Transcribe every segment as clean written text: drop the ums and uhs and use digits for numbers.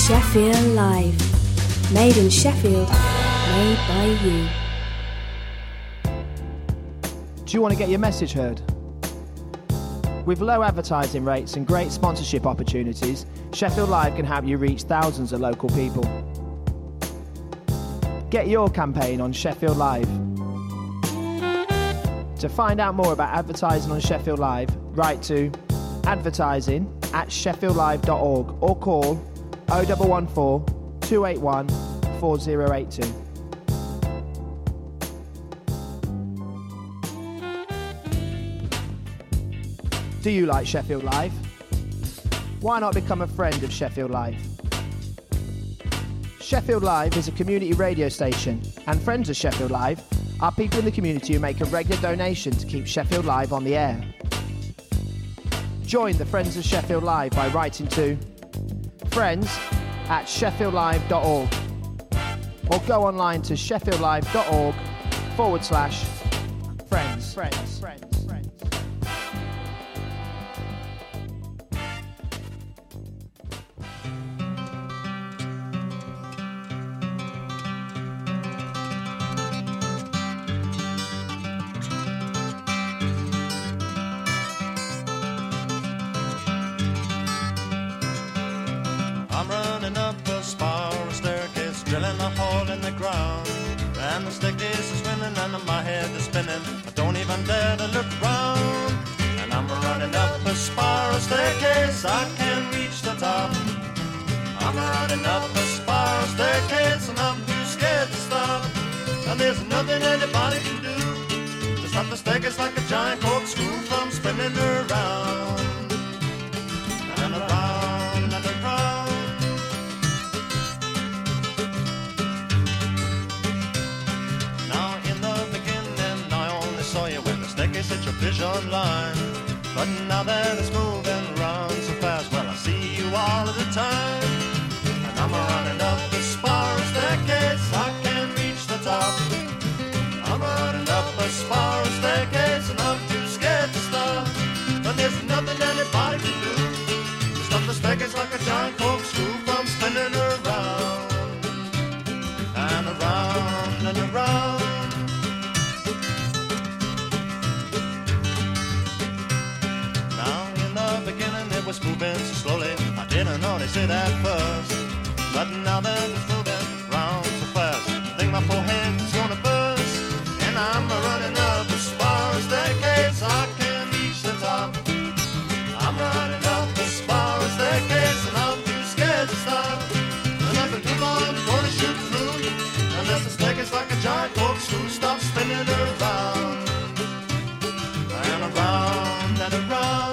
Sheffield Live. Made in Sheffield, made by you. Do you want to get your message heard? With low advertising rates and great sponsorship opportunities, Sheffield Live can help you reach thousands of local people. Get your campaign on Sheffield Live. To find out more about advertising on Sheffield Live, write to advertising@sheffieldlive.org or call 0114 281 4082. Do you like Sheffield Live? Why not become a friend of Sheffield Live? Sheffield Live is a community radio station, and friends of Sheffield Live are people in the community who make a regular donation to keep Sheffield Live on the air. Join the Friends of Sheffield Live by writing to friends@sheffieldlive.org or go online to sheffieldlive.org/friends. I'm running up a spiral staircase, drilling a hole in the ground, and the staircase is spinning and my head is spinning. I don't even dare to look round. And I'm running up a spiral staircase, I can't reach the top. I'm running up a spiral staircase and I'm too scared to stop. And there's nothing anybody can do to stop the staircase like a giant corkscrew from spinning around and around and around. Staircase at your vision line, but now that it's moving around so fast, well I see you all of the time. And I'm running up the spiral staircase, I can't reach the top. I'm running up a spiral staircase and I'm too scared to stop. But there's nothing anybody can do to stop the staircase like a giant corkscrew from spinning around and around and around. Was moving so slowly, I didn't notice it at first, but now that it's moving round so fast, I think my forehead's gonna burst. And I'm running up a spiral staircase, I can't reach the top. I'm running up a spiral staircase and I'm too scared to stop. And nothing too long gonna shoot through, unless the staircase like a giant corkscrew stops spinning around and around and around.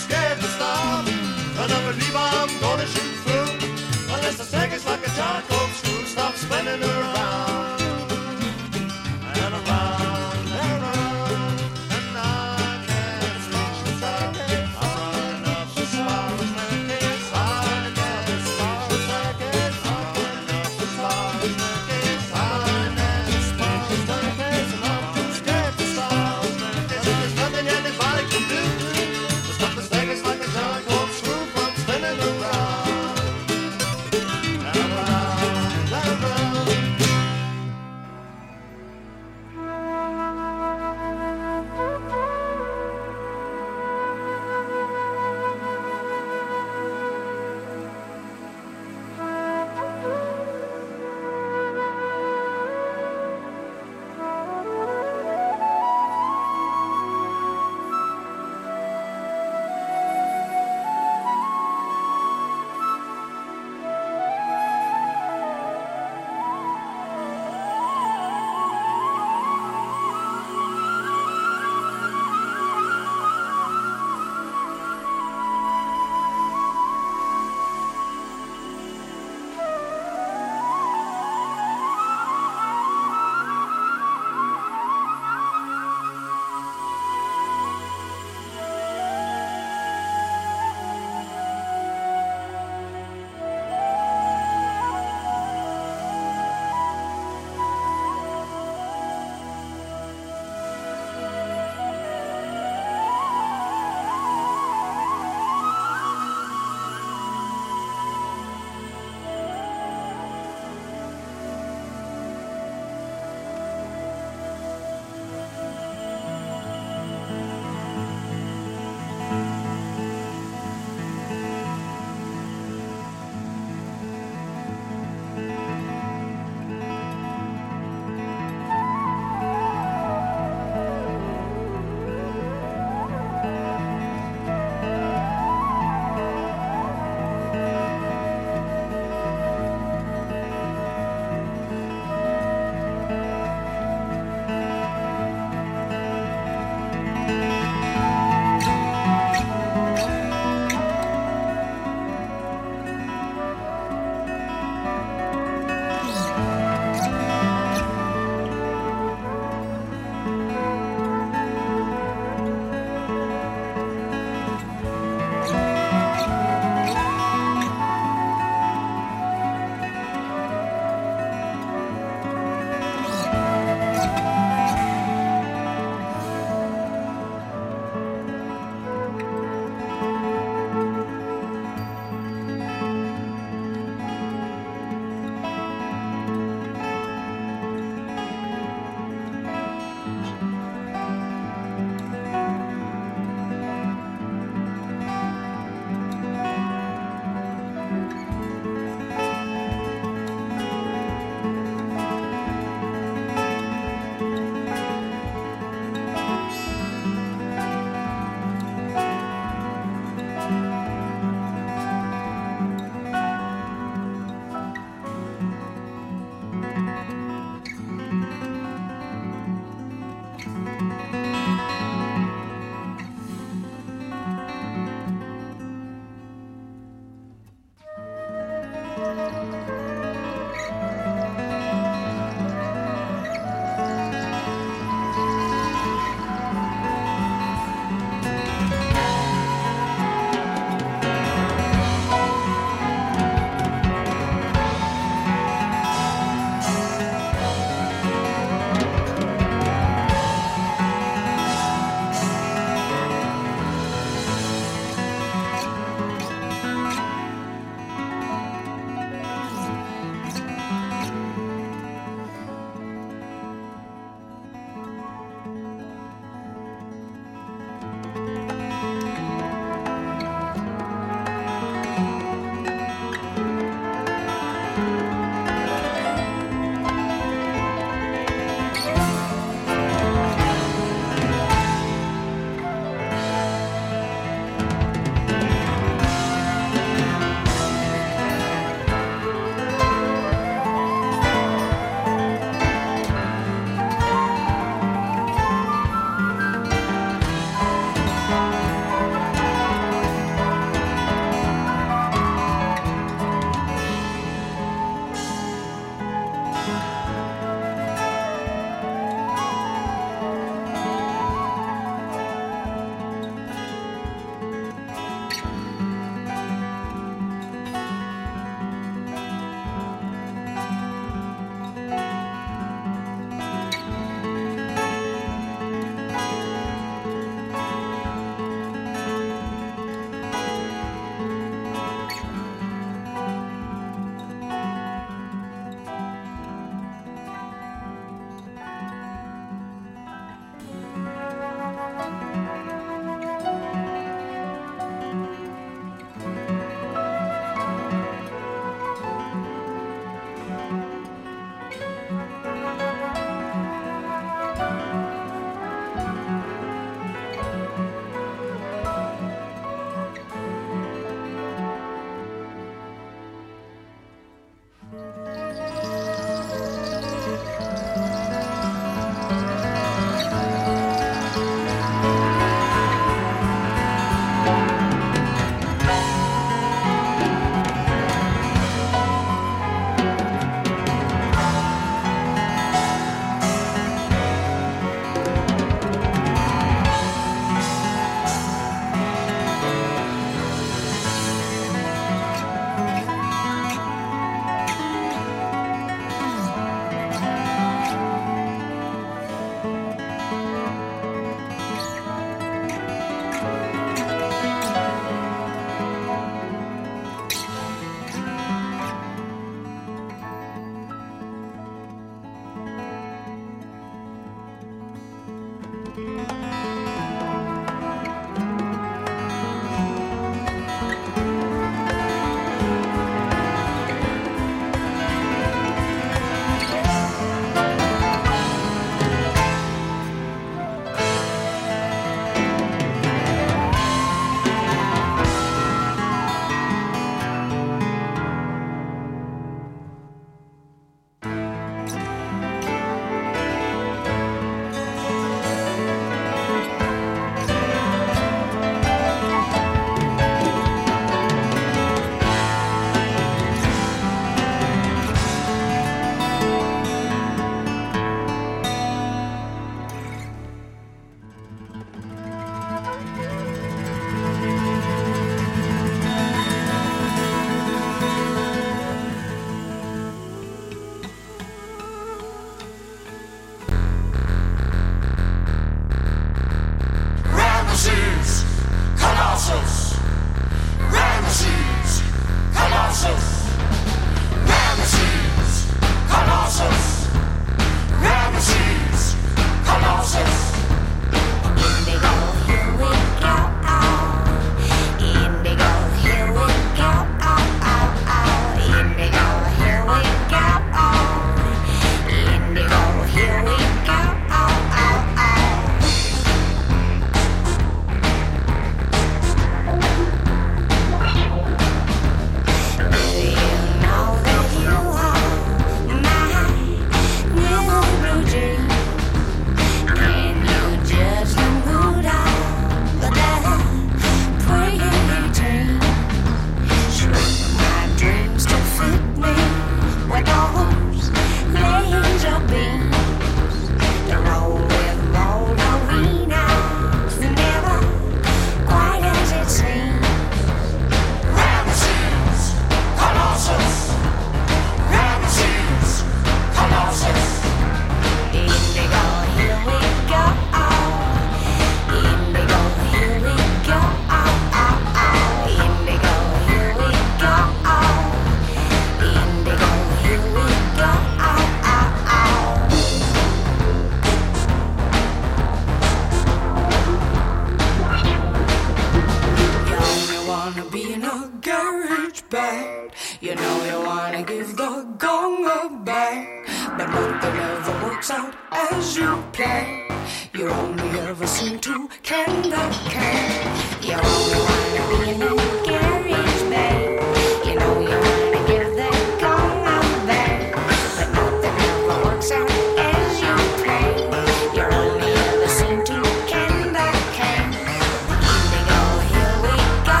You know you wanna give the gong a bang, but nothing ever works out as you play. You only ever seem to can the can. You only wanna be in a garage band. You know you wanna give the gong a bang, but nothing ever works out as you play. You only ever seem to can the can. Indigo, here we go.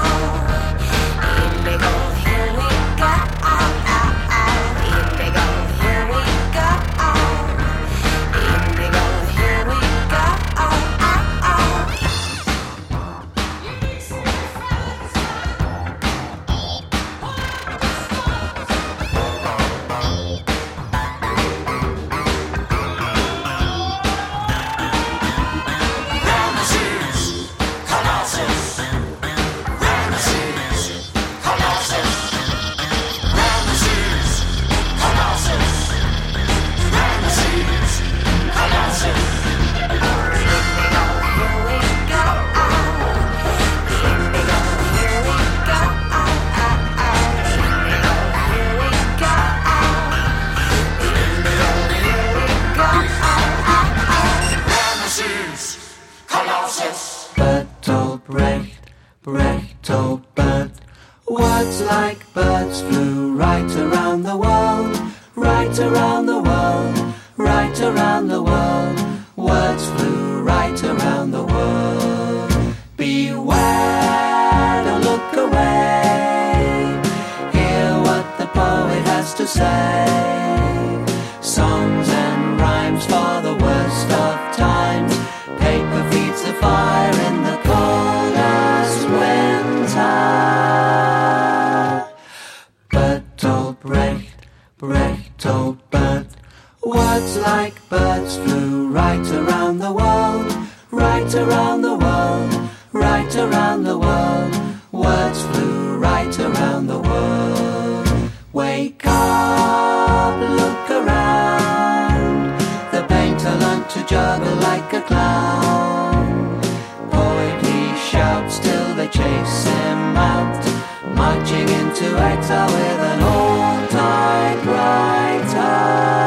Indigo, here we go. Indigo, here we go. Indigo, here we go. Ramesses, Colossus. Ramesses, Colossus. Ramesses, Colossus. Ramesses, Colossus. Indigo, here we go. Indigo, here we go. Indigo, here we go. Indigo, here we go. Ramesses, Colossus. Bird told Brecht told bird. Words like birds flew right around the world, right around the world, right around the world. Words flew right around the world. Beware, don't look away. Hear what the poet has to say. Songs and rhymes for the worst of times. Paper feeds the fire in the coldest winter. Bird told Brecht told bird. Words like birds flew right around the world, right around the world, right around the world. Words flew right around the world. Wake up, look around. The painter learned to judge struggle like a clown. Poet he shouts till they chase him out, marching into exile with an old typewriter.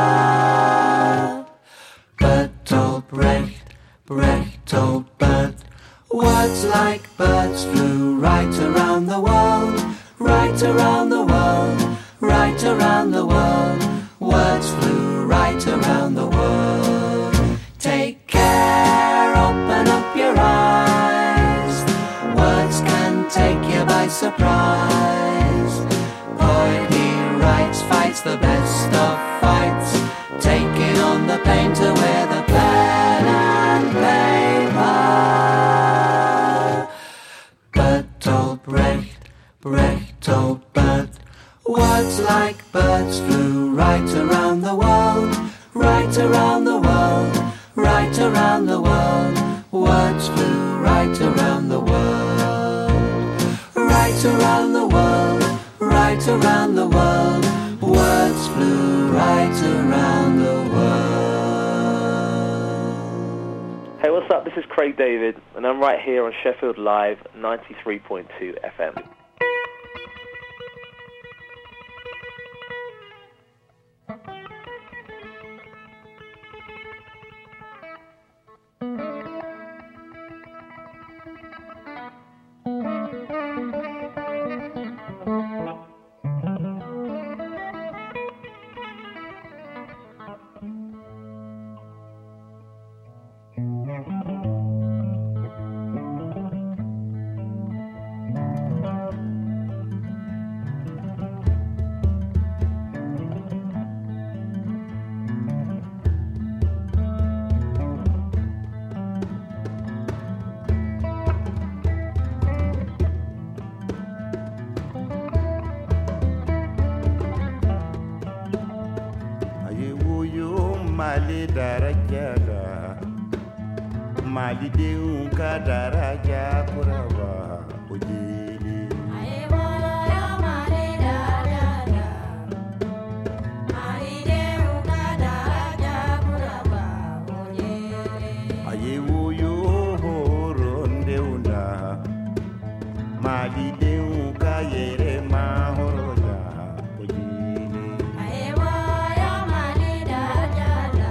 Bertolt Brecht, Bertolt Brecht. Words like birds flew right around the world, right around the world, right around the world. Words flew right around the world. Take care, open up your eyes. Words can take you by surprise. Poet he writes, fights the best of fights, taking on the pain to wear the pen and paper. Bertolt Brecht, Bertolt Brecht. Words like birds flew right around the world, right around the world, right around the world. Words flew right around the world, right around the world, right around the world. Words flew right around the world. Hey, what's up? This is Craig David, and I'm right here on Sheffield Live 93.2 FM. Mali darajada, Mali deunka daraja kuraba ojili. Ayewo yo Mali darajada, Mali deunka daraja kuraba ojili. Ayewo yo horondeunda, Mali deunka yere mahoroja ojili. Ayewo yo Mali darajada,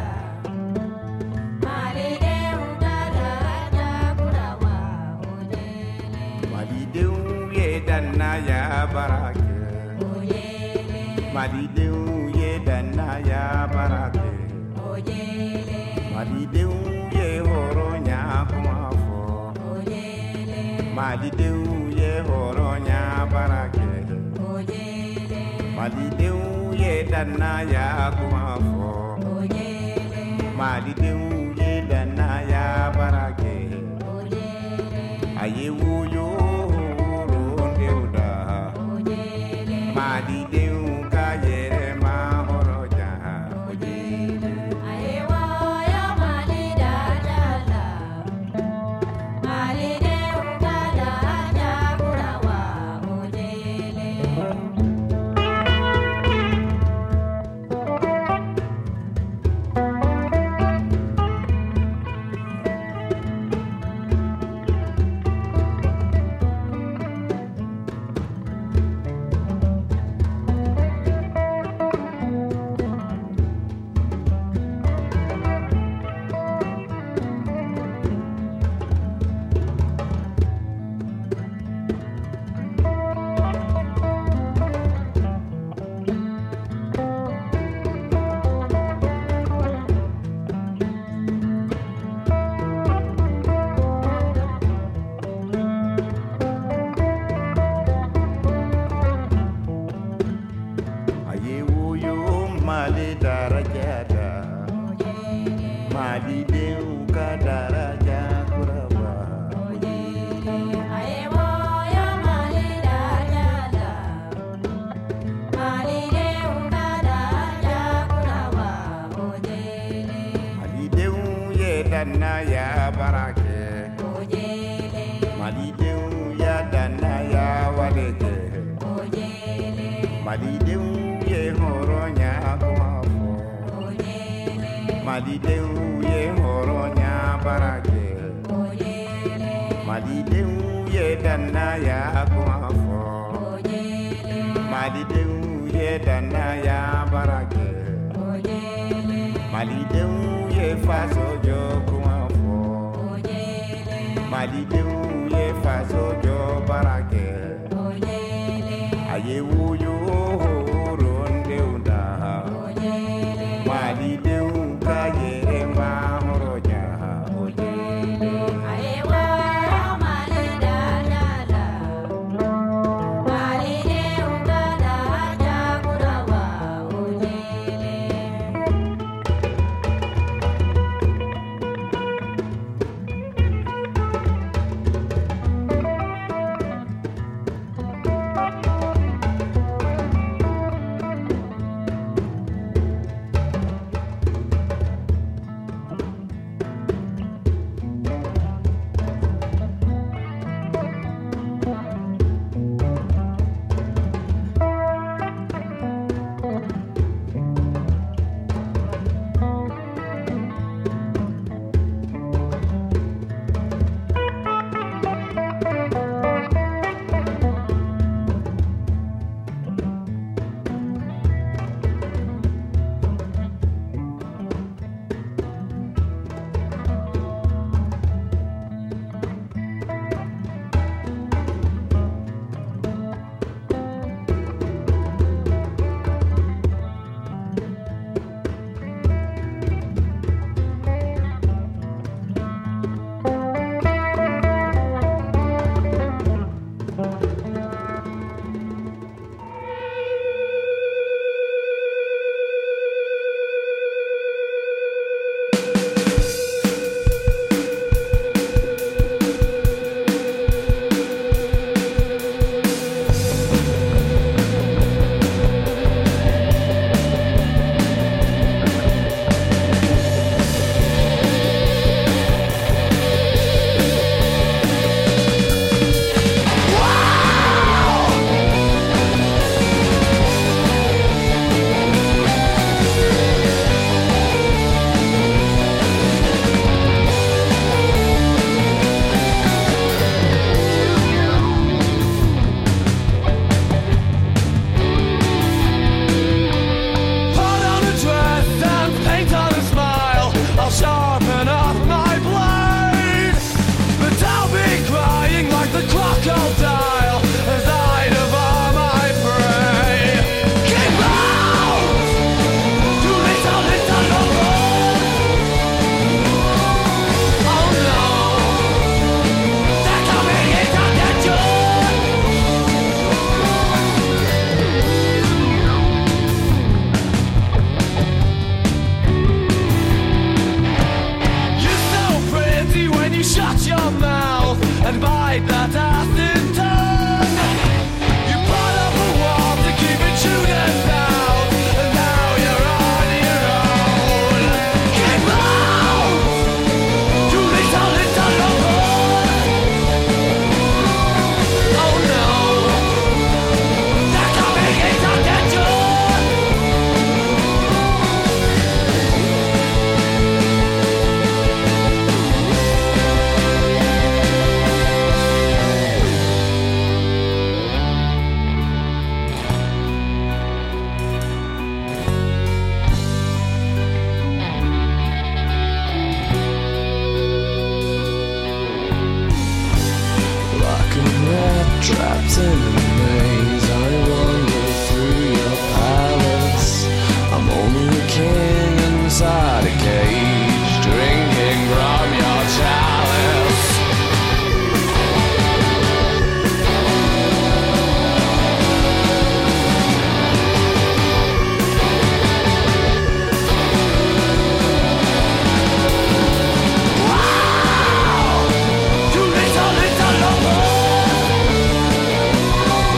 Mali deunka daraja kuraba ojili. Mali deu ye danna ya barake, Ojili, Mali deu ye danna ya barake, ojili, Mali deu ye horonya kumafo, ojili, Mali deu ye horonya barake, ojili, Mali deu ye danna ya kumafo, ojili, Mali deu ye danna ya barake, ojili, ayewu yo rondeuda, ojili, Mali deu ka yere mahoroja ojili. ayewo yo Mali darajada, Mali deunka daraja kuraba ojili. Ayewu yo Mali darajada, Mali deu ka daraja kuraba. Ayewo yo Mali darajada, Mali deunka daraja kuraba ojili, Mali deu ye danna ya barake, ojili, Mali deu ya danna ya waleke, ojili, Mali deu ye horonya kumafo, ojili, Malideu ye horonya barake Malideu ye dana ya kumafo Malideu ye dana ya barake Malideu ye faso jo kumafo Malideu ye faso jo barake Aye wuyo ronde unda Malideu kaye ma horonya ojele Ayewa malida jala Malide ungada jakurawa ojele Trapped in a maze, I wander through your palace. I'm only a king inside a cage, drinking from your chalice. Wow! Too little, little lover.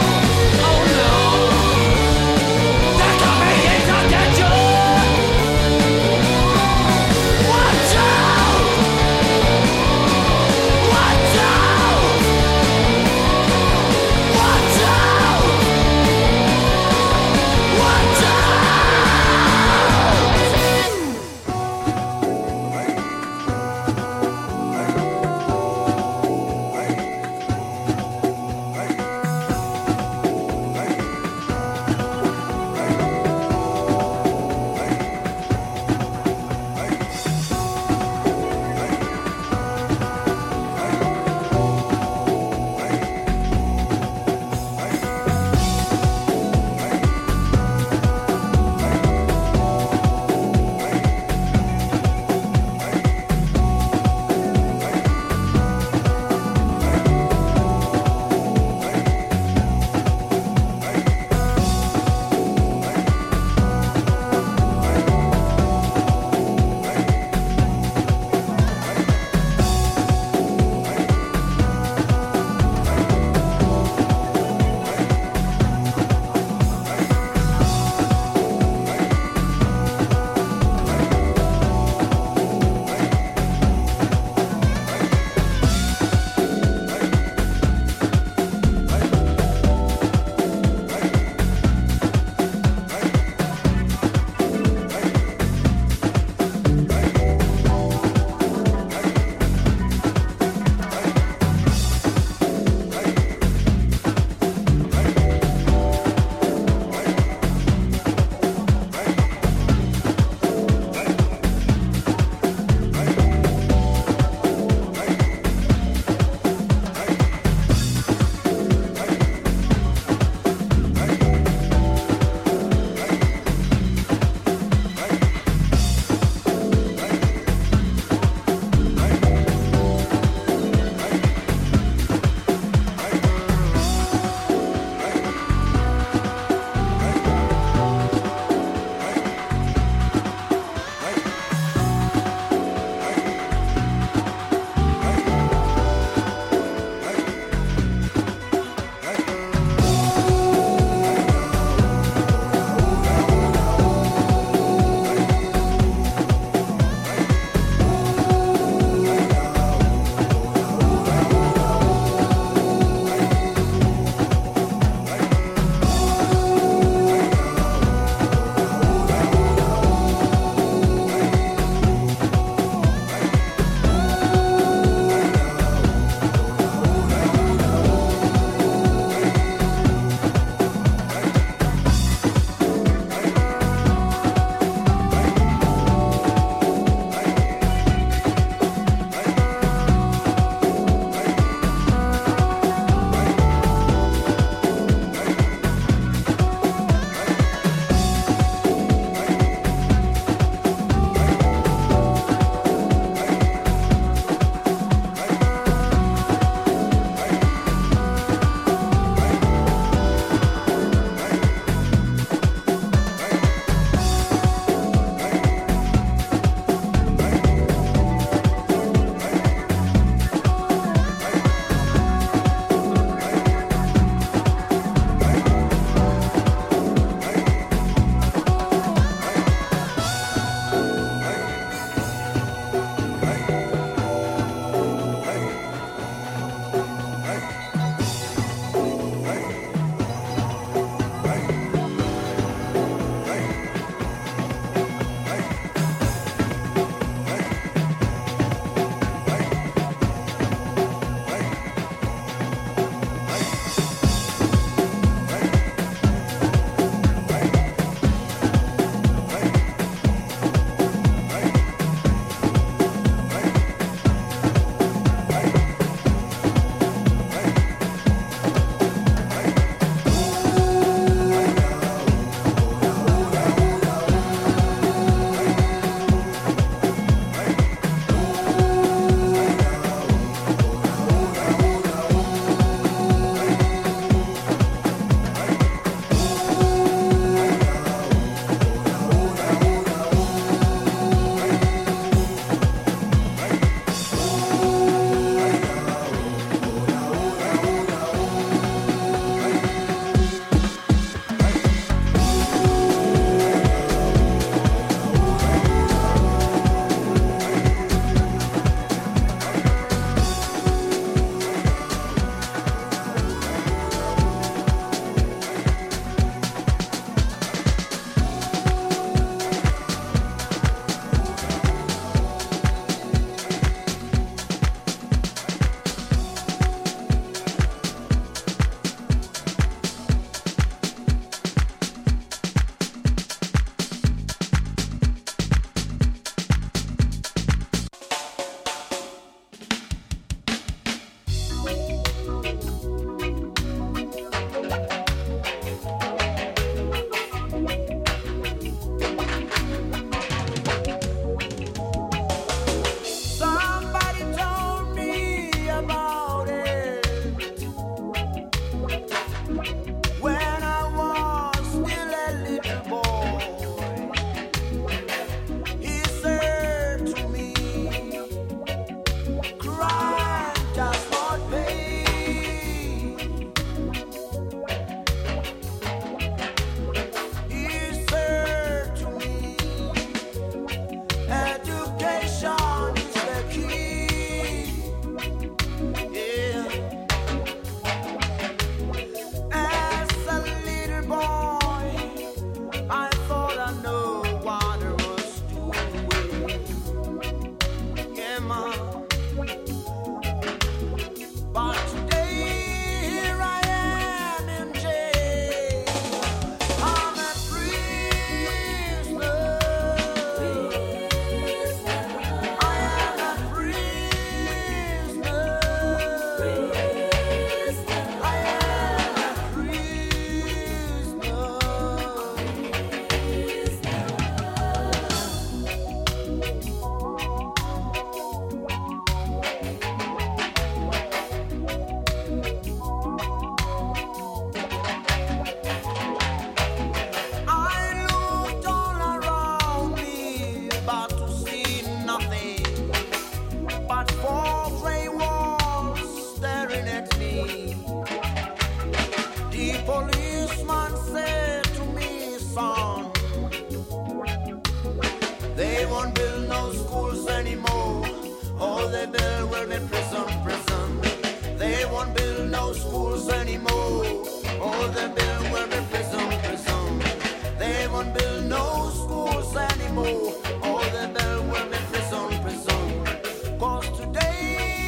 'cause today,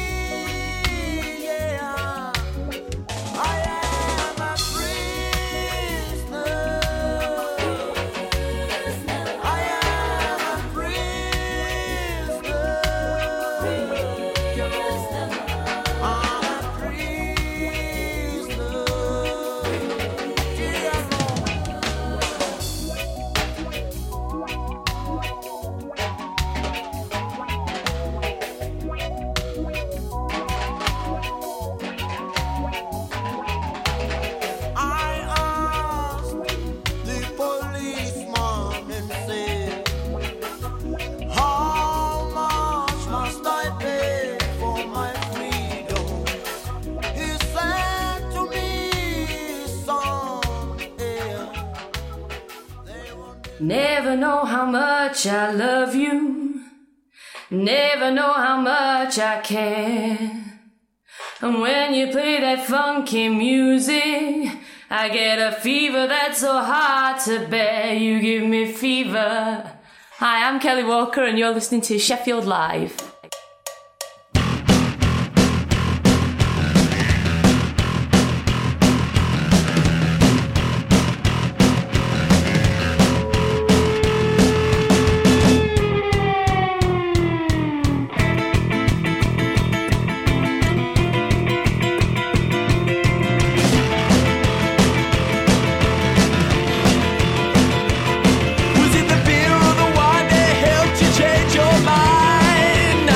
yeah, I am a prisoner. I am a prisoner. I'm a prisoner. Yeah, I asked the policeman and said, how much must I pay for my freedom? He said to me, son, Never know how much I love you. Never know how much I care. And when you play that funky music, I get a fever that's so hard to bear. You give me fever. Hi, I'm Kelly Walker and you're listening to Sheffield Live. was it the beer or the wine that helped you change your mind?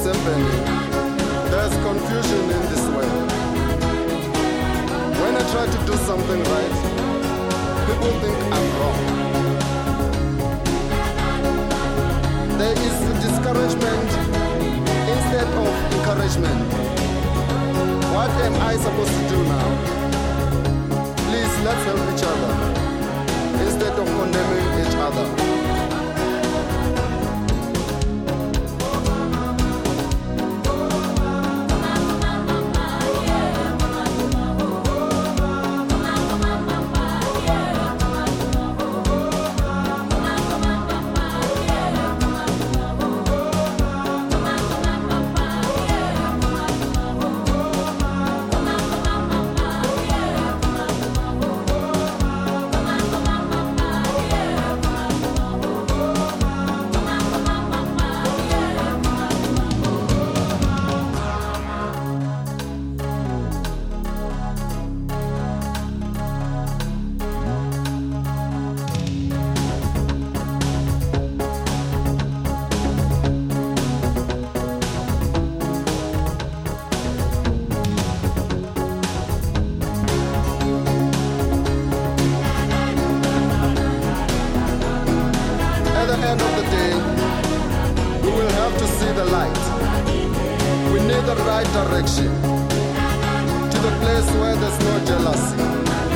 what's happening. There's confusion in this world. When I try to do something right, people think I'm wrong. There is discouragement instead of encouragement. What am I supposed to do now? Please, let's help each other instead of condemning each other. Direction to the place where there's no jealousy.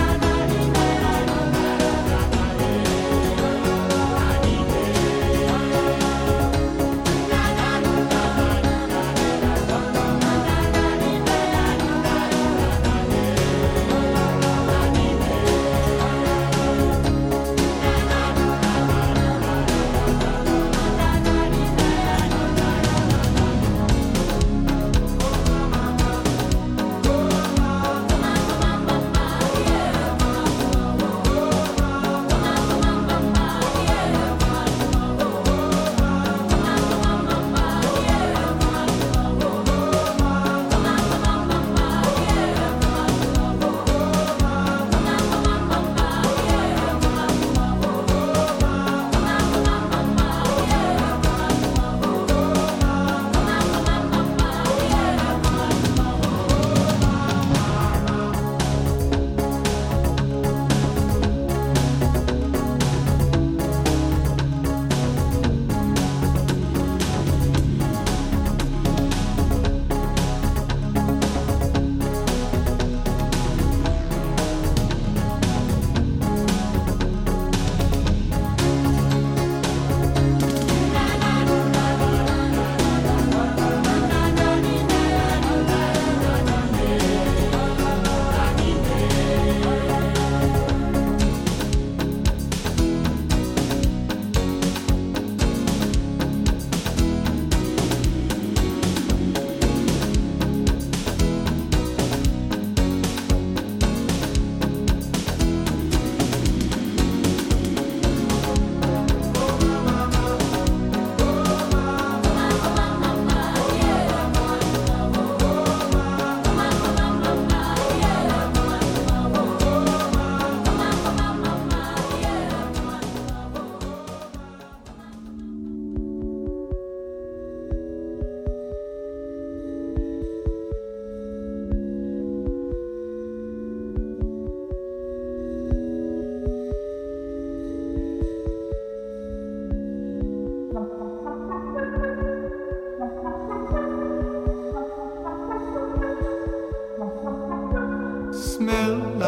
Smell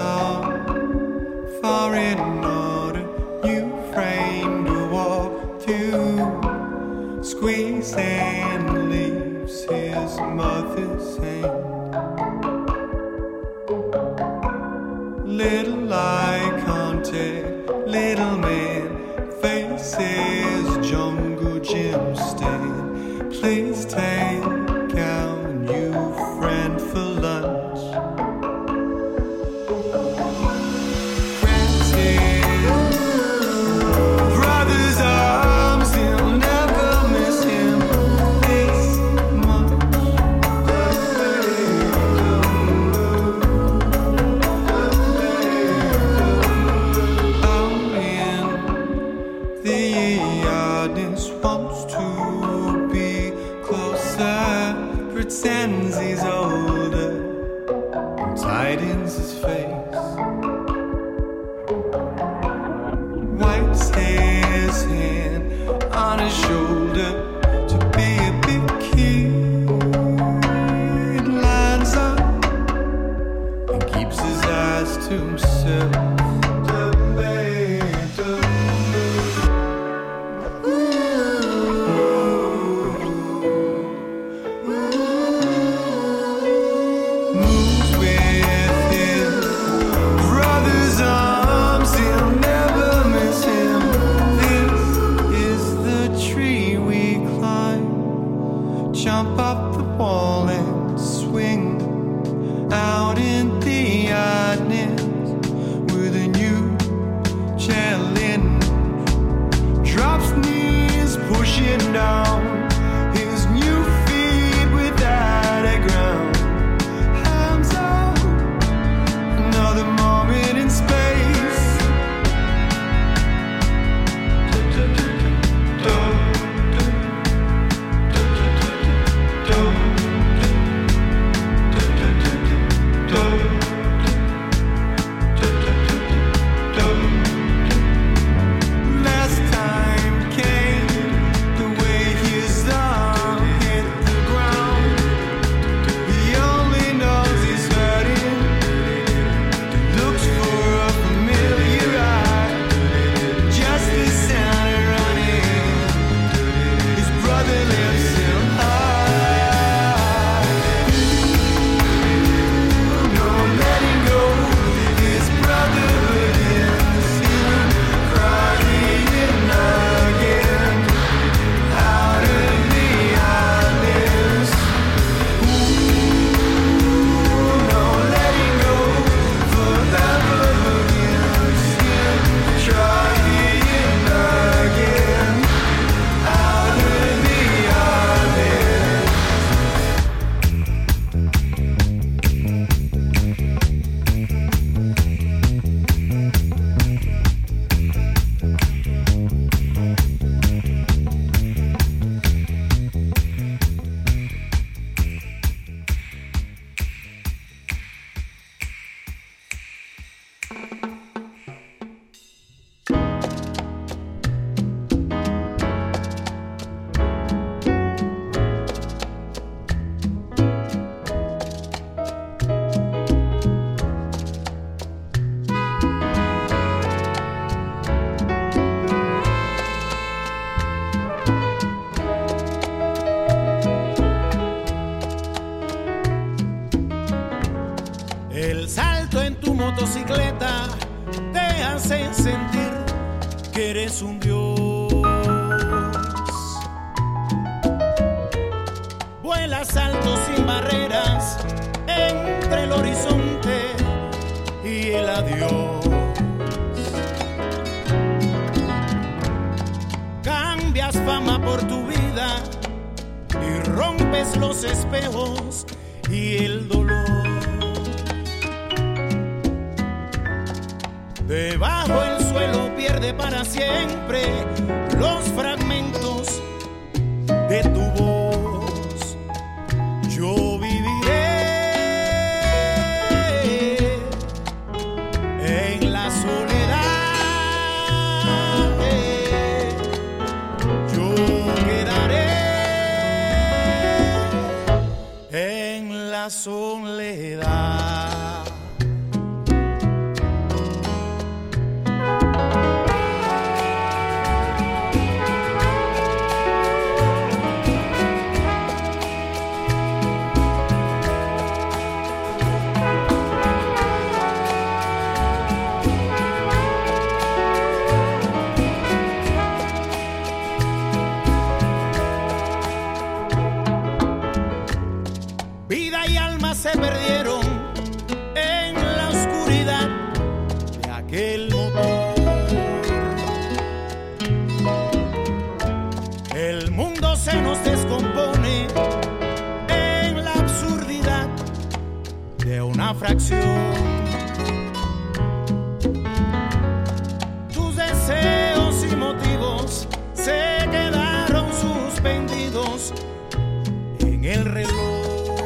of foreign order, you framed a wall to squeeze and leaves his mother's hand. Little eye contact, little man faces jungle gym stand. Please take out new friend for lunch. Wants to be closer. sends his older and tightens his face, wipes his hand on his shoulder to be a big kid, lines up and keeps his eyes to himself. Motocicleta te hace sentir que eres un dios. Vuelas alto sin barreras entre el horizonte y el adiós. Cambias fama por tu vida y rompes los espejos y el dolor. Debajo el suelo pierde para siempre los fragmentos de tu voz. Yo viviré en la soledad. Yo quedaré en la soledad. Se perdieron en la oscuridad de aquel motor. El mundo se nos descompone en la absurdidad de una fracción. Tus deseos y motivos se quedaron suspendidos en el reloj.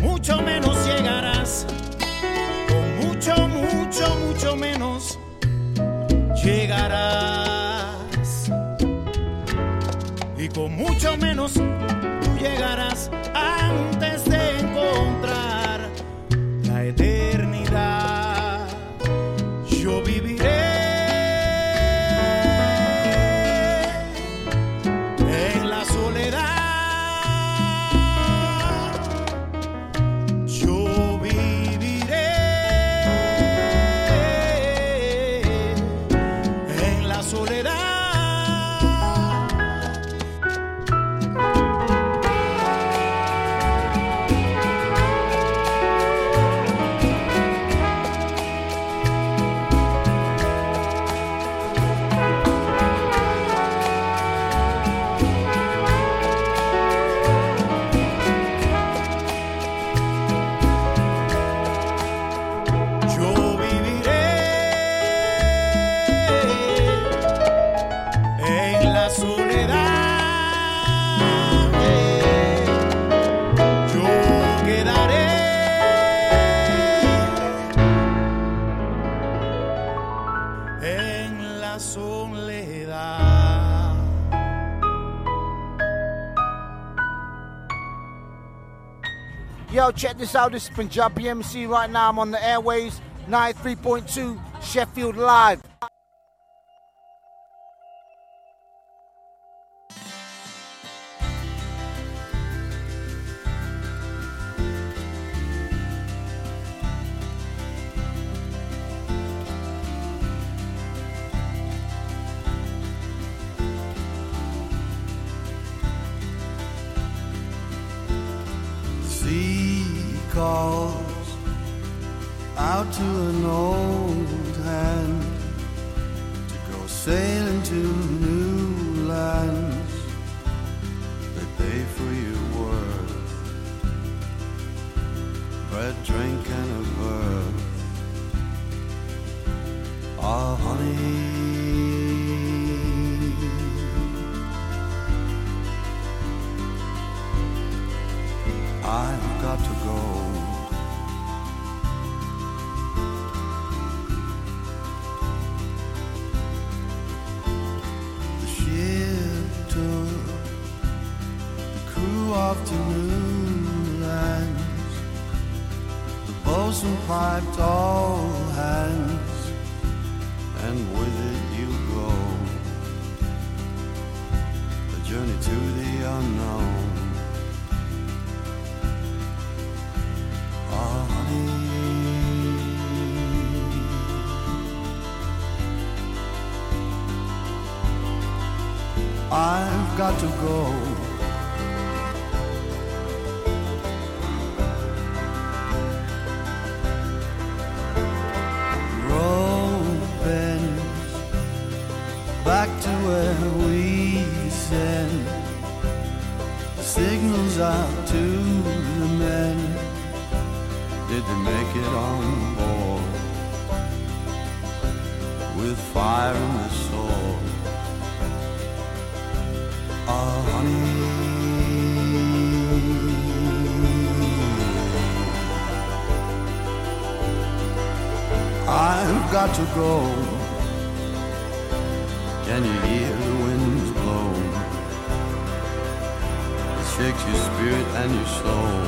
mucho menos llegarás. Con mucho, mucho, mucho menos llegarás. Y con mucho menos tú llegarás antes de encontrar la eternidad. Yo viviré en la soledad. Yo viviré en la soledad. Yo, check this out. This is Punjabi MC. Right now I'm on the airways, 93.2 Sheffield Live. Calls out to an old hand to go sailing to new lands. They pay for your worth, bread, drink, and a birth. Ah, honey, I've got to go. The ship took the crew off to new lands. The bosun piped all hands, and with it you go. A journey to the unknown. I've got to go. Road bends back to where we send signals out to the men. Did they make it on board with fire in the sword? Ah, honey, I've got to go. Can you hear the winds blow? It shakes your spirit and your soul.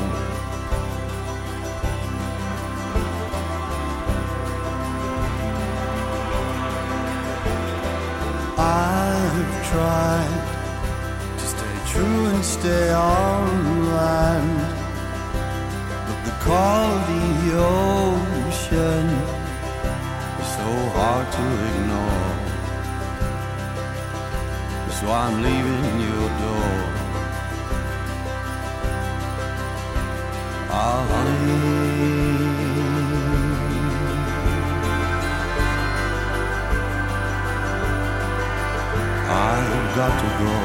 I've tried true and stay on land, but the call of the ocean is so hard to ignore. So I'm leaving your door. Ah, honey, I've got to go.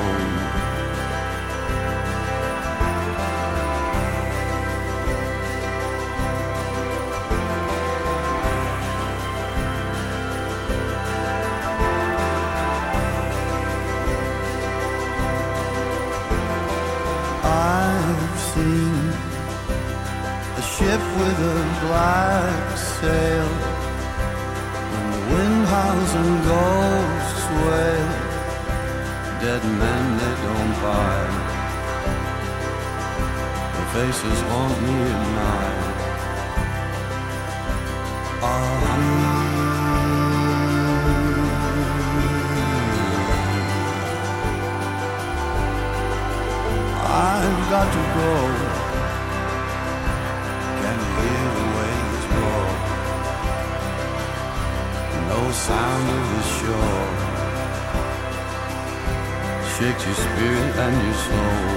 ship with a black sail, and the wind howls and ghosts wail. Dead men, they don't bite. Their faces haunt me at night. I've got to go. Can hear the waves roar. No sound of the shore shakes your spirit and your soul.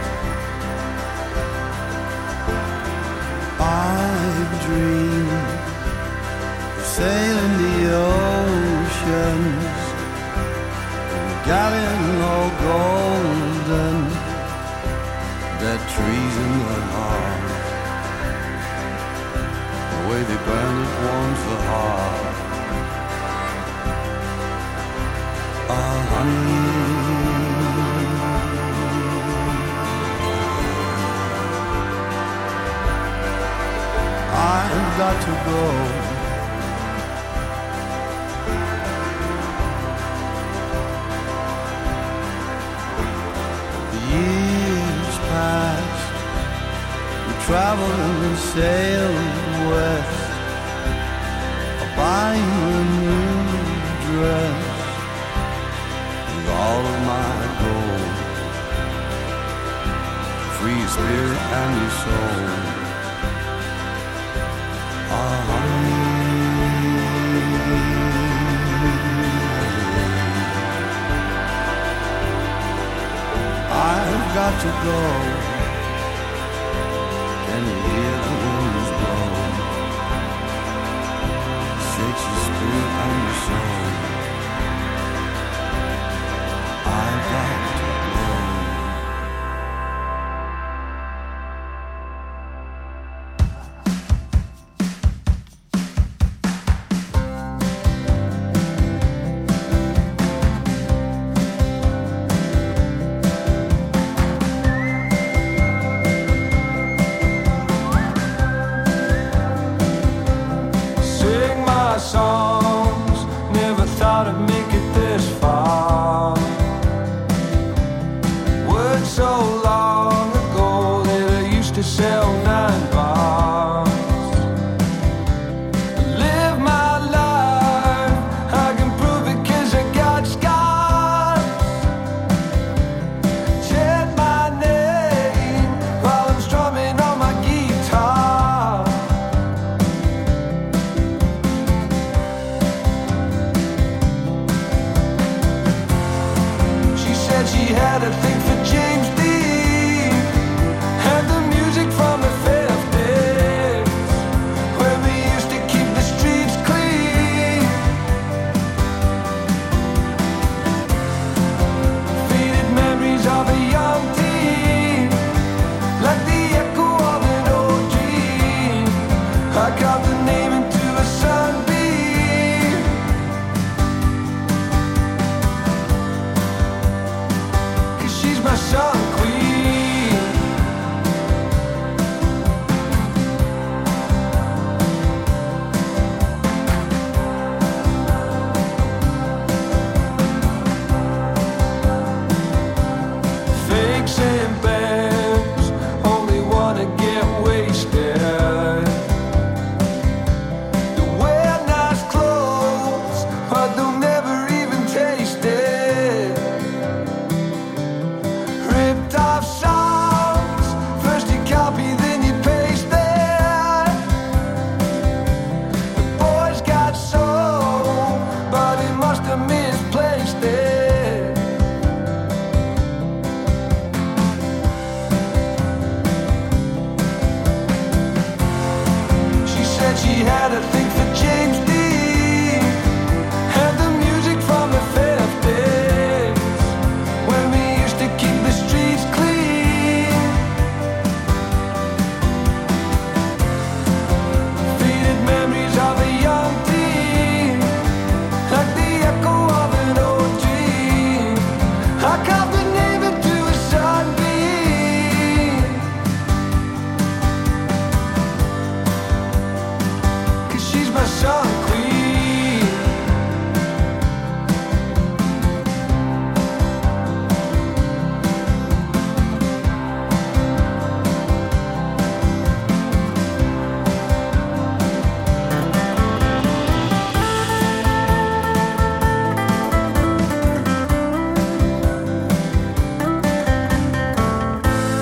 I've dreamed of sailing the oceans in a galleon all golden. Dead trees in the heart, the way they burn it warms the heart. I've got to go. The years passed, we traveled and sailed west. I'll buy you a new dress with all of my gold. Free your spirit and your soul. I've got to go. Can you hear the winds blow? Shakes your spirit and your soul. I've got to go. Songs, never thought I'd make it this far. Words so long ago that I used to sell 9 bars.